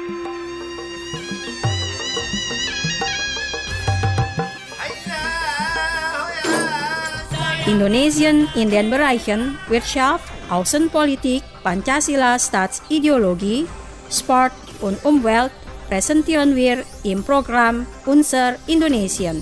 Indonesian in den Bereichen Wirtschaft, Außenpolitik, Pancasila Staatsideologie, Sport und Umwelt präsentieren wir im Programm Unser Indonesian.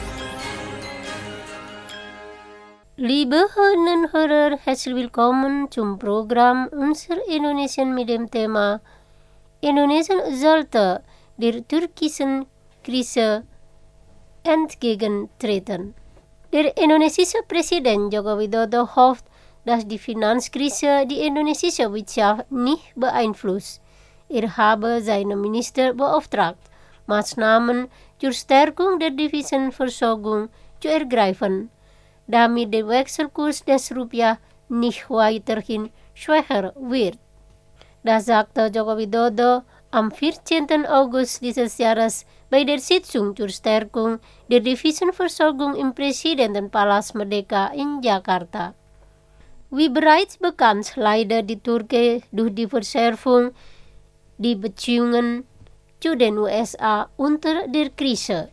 Liebe Hörerinnen und Hörer, herzlich willkommen zum Programm Unser Indonesian mit dem Thema Indonesien sollte der türkischen Krise entgegentreten. Der indonesische Präsident Joko Widodo hofft, dass die Finanzkrise die indonesische Wirtschaft nicht beeinflusst. Er habe seine Minister beauftragt, Maßnahmen zur Stärkung der Devisenversorgung zu ergreifen, damit der Wechselkurs des Rupiah nicht weiterhin schwächer wird. Das sagte Joko Widodo am 14. August dieses Jahres bei der Sitzung zur Stärkung der Devisenversorgung im Präsidentenpalast Merdeka in Jakarta. Wie bereits bekannt, leidet die Türkei durch die Verschärfung der Beziehungen zu den USA unter der Krise.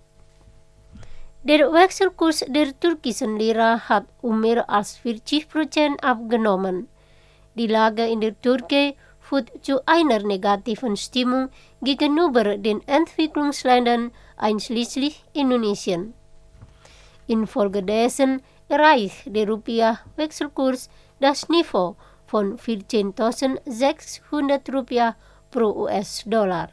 Der Wechselkurs der türkischen Lira hat mehr als 40% abgenommen. Die Lage in der Türkei führt zu einer negativen Stimmung gegenüber den Entwicklungsländern, einschließlich Indonesien. Infolgedessen erreicht der Rupiah-Wechselkurs das Niveau von 14.600 Rupiah pro US-Dollar.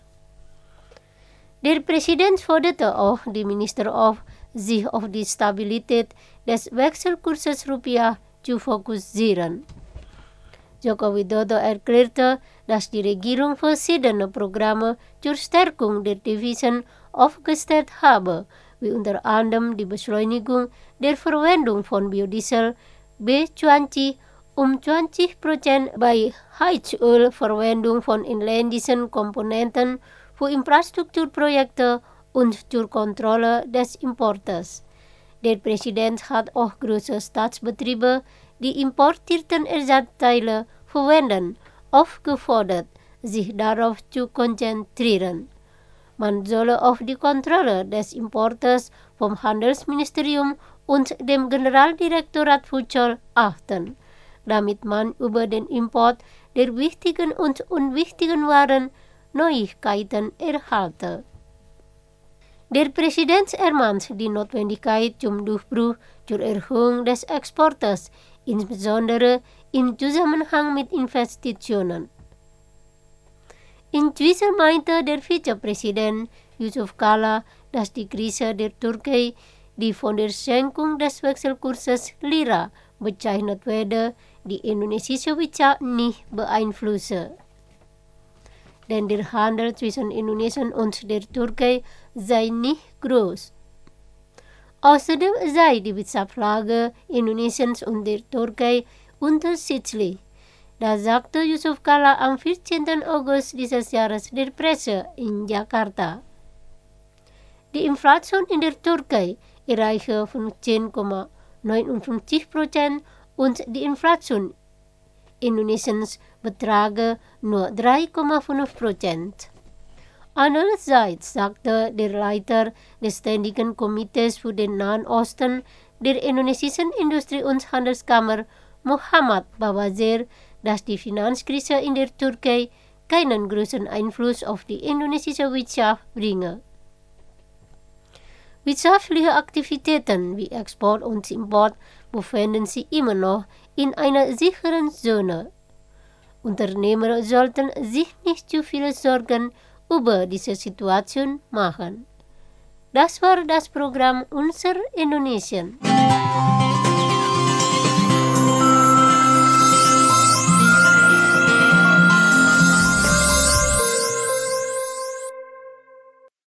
Der Präsident forderte auch die Minister auf, sich auf die Stabilität des Wechselkurses Rupiah zu fokussieren. Joko Widodo erklärte, dass die Regierung verschiedene Programme zur Stärkung der Devisen aufgestellt habe, wie unter anderem die Beschleunigung der Verwendung von Biodiesel B20 um 20% bei Heizölverwendung von inländischen Komponenten für Infrastrukturprojekte und zur Kontrolle des Importes. Der Präsident hat auch große Staatsbetriebe, die importierten Ersatzteile verwenden, aufgefordert, sich darauf zu konzentrieren. Man solle auf die Kontrolle des Importes vom Handelsministerium und dem Generaldirektorat für Zoll achten, damit man über den Import der wichtigen und unwichtigen Waren Neuigkeiten erhalte. Der Präsident ermahnt die Notwendigkeit zum Durchbruch zur Erhöhung des Exportes, insbesondere im Zusammenhang mit Investitionen. Inzwischen meinte der Vizepräsident Yusuf Kala, dass die Krise der Türkei, die von der Senkung des Wechselkurses Lira bezeichnet werde, die indonesische Wirtschaft nicht beeinflusse. Denn der Handel zwischen Indonesien und der Türkei sei nicht groß. Außerdem sei die Wirtschaftslage Indonesiens und der Türkei unterschiedlich. Das sagte Yusuf Kala am 14. August dieses Jahres der Presse in Jakarta. Die Inflation in der Türkei erreichte 15,59% und die Inflation Indonesiens betrage nur 3,5%. Andererseits sagte der Leiter des Ständigen Komitees für den Nahen Osten der indonesischen Industrie- und Handelskammer Muhammad Bawazir, dass die Finanzkrise in der Türkei keinen großen Einfluss auf die indonesische Wirtschaft bringe. Wirtschaftliche Aktivitäten wie Export und Import befinden sich immer noch in einer sicheren Zone. Unternehmer sollten sich nicht zu viele Sorgen über diese Situation machen. Das war das Programm Unser Indonesian.